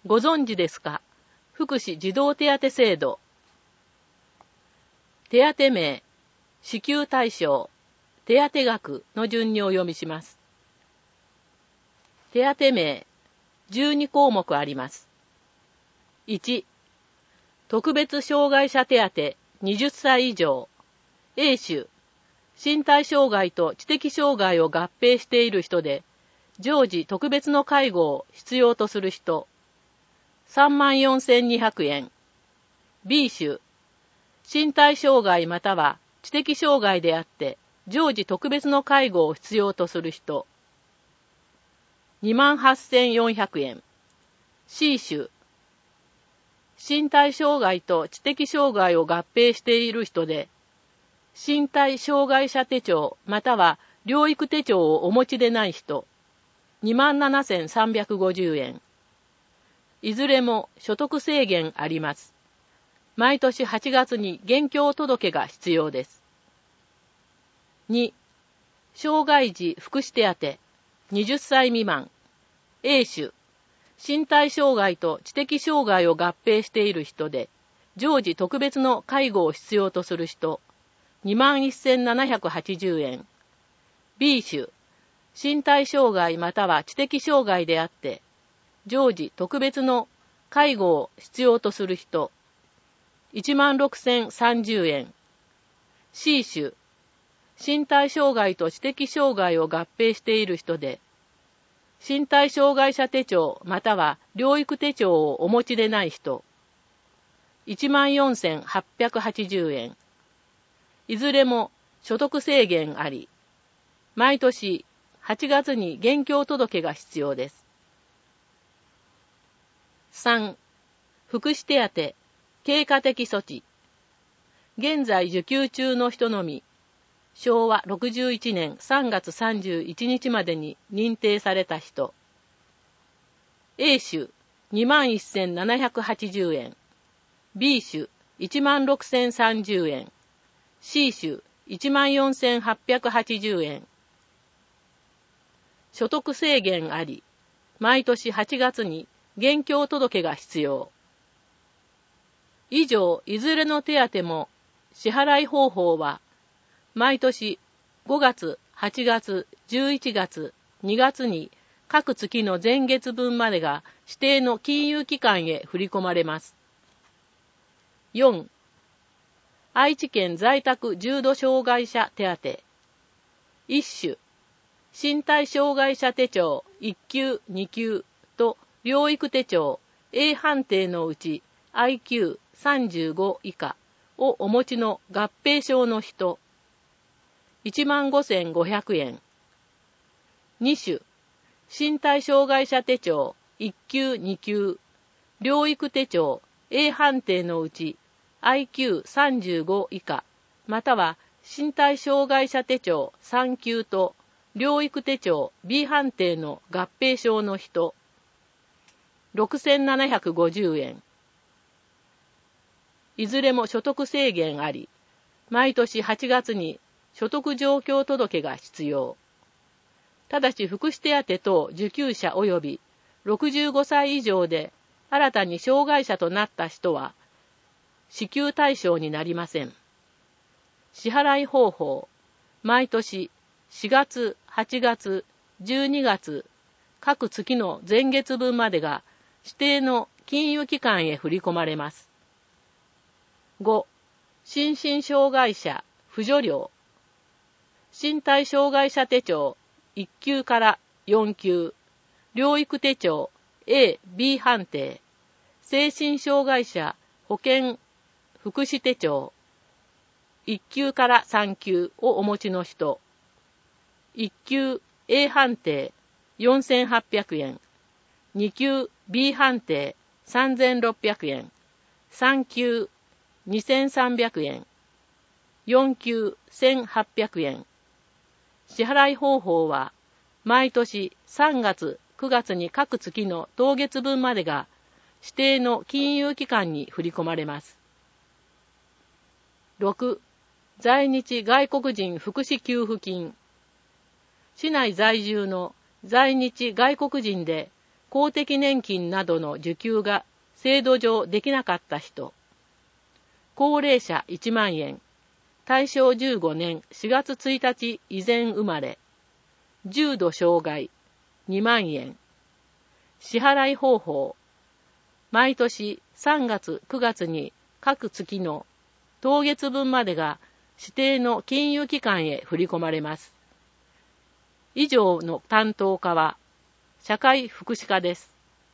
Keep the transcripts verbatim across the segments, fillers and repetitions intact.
ご存知ですか？福祉児童手当制度。手当名、支給対象、手当額の順にお読みします。手当名、じゅうにこうもくあります。いち、特別障害者手当はたち以上、A 種、身体障害と知的障害を合併している人で、常時特別の介護を必要とする人、さんまんよんせんにひゃくえん。B 種、身体障害または知的障害であって、常時特別の介護を必要とする人、にまんはっせんよんひゃくえん。C 種、身体障害と知的障害を合併している人で、身体障害者手帳または療育手帳をお持ちでない人、にまんななせんさんびゃくごじゅうえん。いずれも所得制限あります。毎年はちがつに現況届が必要です。に、障害児福祉手当、はたち未満。A 種、身体障害と知的障害を合併している人で、常時特別の介護を必要とする人、にまんせんななひゃくはちじゅうえん。B 種、身体障害または知的障害であって、常時特別の介護を必要とする人、いちまんろくせんさんじゅうえん。C 種、身体障害と知的障害を合併している人で、身体障害者手帳または療育手帳をお持ちでない人、いちまんよんせんはっぴゃくはちじゅうえん。いずれも所得制限あり、毎年はちがつに現況届が必要です。さん、福祉手当、経過的措置。現在受給中の人のみ、しょうわろくじゅういちねんさんがつさんじゅういちにちまでに認定された人。A 種、にまんせんななひゃくはちじゅうえん。B 種、いちまんろくせんさんじゅうえん。C 種、いちまんよんせんはっぴゃくはちじゅうえん。所得制限あり、毎年はちがつに現況届が必要。以上、いずれの手当も支払い方法は、毎年ごがつ、はちがつ、じゅういちがつ、にがつに各月の前月分までが指定の金融機関へ振り込まれます。よん、愛知県在宅重度障害者手当。一種、身体障害者手帳いっきゅう、にきゅうと療育手帳 A 判定のうち アイキューさんじゅうご 以下をお持ちの合併症の人、いちまんごせんごひゃくえん。に種、身体障害者手帳いっきゅう、にきゅう、療育手帳 A 判定のうち アイキューさんじゅうご 以下、または身体障害者手帳さんきゅうと療育手帳 B 判定の合併症の人、ろくせんななひゃくごじゅうえん。いずれも所得制限あり、毎年はちがつに所得状況届が必要。ただし福祉手当等受給者及びろくじゅうごさい以上で新たに障害者となった人は支給対象になりません。支払い方法、毎年しがつ、はちがつ、じゅうにがつ、各月の前月分までが指定の金融機関へ振り込まれます。ご、心身障害者扶助料。身体障害者手帳いっきゅうからよんきゅう、療育手帳 A、B 判定、精神障害者保健福祉手帳いっきゅうからさんきゅうをお持ちの人、いっきゅう A 判定よんせんはっぴゃくえん、にきゅう B 判定さんぜんろっぴゃくえん、さんきゅうにせんさんびゃくえん、よんきゅうせんはっぴゃくえん。支払い方法は、毎年さんがつ、くがつに各月の当月分までが指定の金融機関に振り込まれます。ろく、在日外国人福祉給付金。市内在住の在日外国人で公的年金などの受給が制度上できなかった人。高齢者いちまんえん。大正じゅうごねんしがつついたち以前生まれ。重度障害にまんえん。支払い方法。毎年さんがつくがつに各月の当月分までが指定の金融機関へ振り込まれます。以上の担当課は社会福祉課です。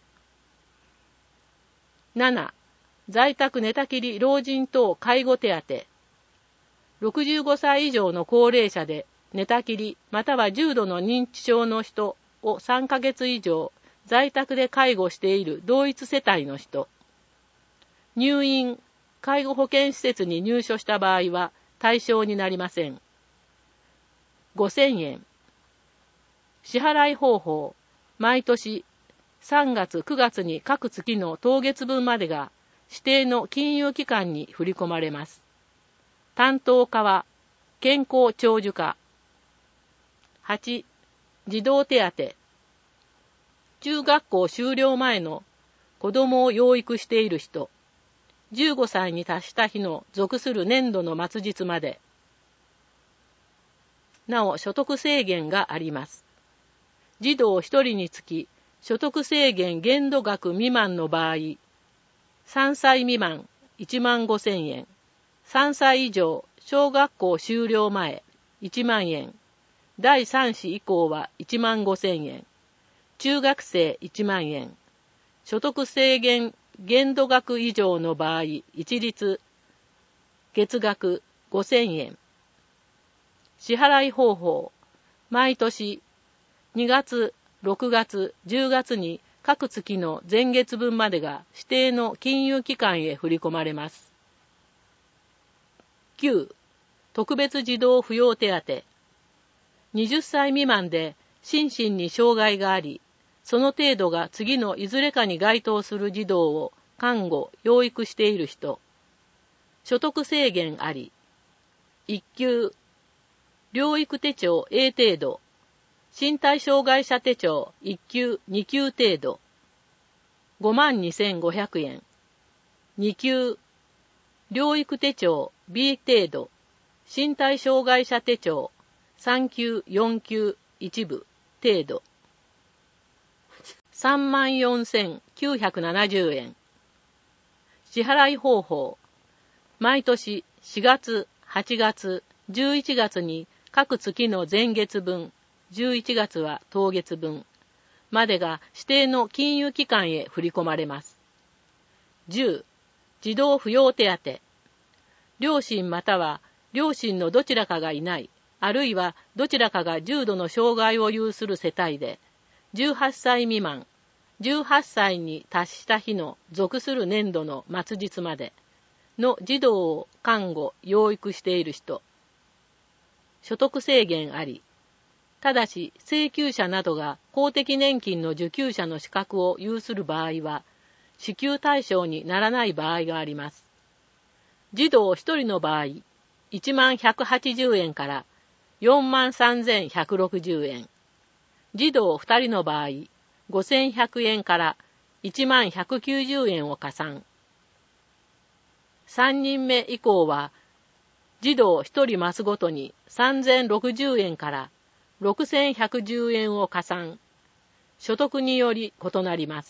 なな. 在宅寝たきり老人等介護手当。ろくじゅうごさい以上の高齢者で寝たきりまたは重度の認知症の人をさんかげつ以上在宅で介護している同一世帯の人。入院、介護保険施設に入所した場合は対象になりません。ごせんえん。支払い方法。毎年さんがつくがつに各月の当月分までが指定の金融機関に振り込まれます。担当課は健康長寿課。はち. 児童手当。中学校修了前の子供を養育している人。じゅうごさいに達した日の属する年度の末日まで。なお所得制限があります。児童ひとりにつき所得制限限度額未満の場合、さんさい未満いちまんごせんえん、さんさい以上小学校修了前いちまんえん、だいさん子以降はいちまんごせんえん、中学生いちまんえん、所得制限限度額以上の場合一律月額ごせんえん。支払い方法。毎年にがつ、ろくがつ、じゅうがつに各月の前月分までが指定の金融機関へ振り込まれます。きゅう. 特別児童扶養手当。はたち未満で心身に障害があり、その程度が次のいずれかに該当する児童を看護・養育している人。所得制限あり。いっ級。療育手帳 A 程度。身体障害者手帳いっ級、に級程度。ごまんにせんごひゃくえん。に級。療育手帳 B 程度。身体障害者手帳さん級、よん級、一部程度。さんまんよんせんきゅうひゃくななじゅうえん。支払い方法。毎年しがつ、はちがつ、じゅういちがつに各月の前月分、じゅういちがつは当月分までが指定の金融機関へ振り込まれます。じゅう. 児童扶養手当。両親または両親のどちらかがいない、あるいはどちらかが重度の障害を有する世帯で、じゅうはっさい未満、じゅうはっさいに達した日の属する年度の末日までの児童を看護・養育している人。所得制限あり。ただし請求者などが公的年金の受給者の資格を有する場合は、支給対象にならない場合があります。児童ひとりの場合、いちまんひゃくはちじゅうえんからよんまんさんぜんひゃくろくじゅうえん。児童ふたりの場合、ごせんひゃくえんからいちまんひゃくきゅうじゅうえんを加算。さんにんめ以降は、児童ひとり増すごとにさんぜんろくじゅうえんからろくせんひゃくじゅうえんを加算。所得により異なります。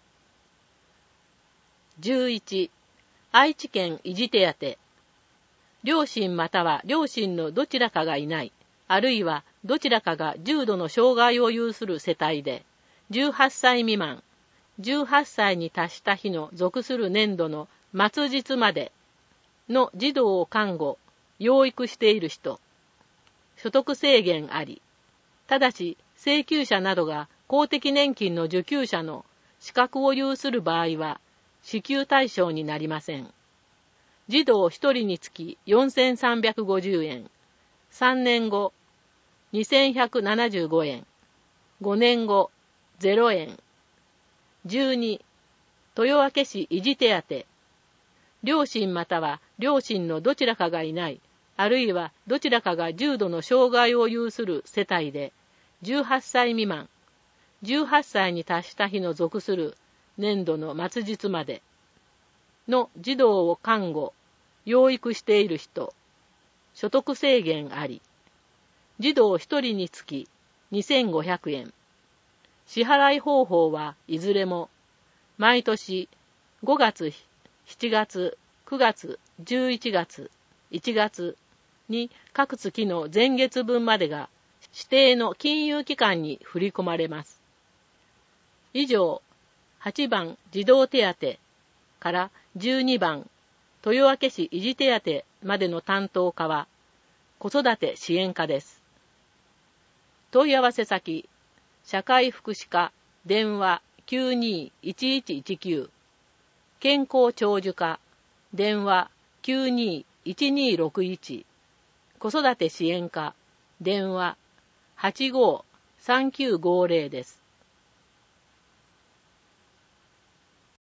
じゅういち. 愛知県維持手当。両親または両親のどちらかがいない、あるいはどちらかが重度の障害を有する世帯で、じゅうはっさい未満、じゅうはっさいに達した日の属する年度の末日までの児童を看護・養育している人。所得制限あり。ただし請求者などが公的年金の受給者の資格を有する場合は支給対象になりません。児童ひとりにつきよんせんさんびゃくごじゅうえん、さんねんごにせんひゃくななじゅうごえん、ごねんごゼロえん。じゅうに. 豊明市維持手当。両親または両親のどちらかがいない、あるいはどちらかが重度の障害を有する世帯で、じゅうはっさい未満、 じゅうはっさいに達した日の属する年度の末日までの児童を看護、養育している人、所得制限あり、児童ひとりにつきにせんごひゃくえん。支払い方法はいずれも毎年ごがつ、しちがつ、くがつ、じゅういちがつ、いちがつに各月の前月分までが指定の金融機関に振り込まれます。以上、はちばん児童手当からじゅうにばん豊明市維持手当までの担当課は子育て支援課です。問い合わせ先、社会福祉課電話 きゅうにーいちいちいちきゅう、健康長寿課電話 きゅうにーいちにーろくいち、子育て支援課電話 はちごーさんきゅうごーぜろ です。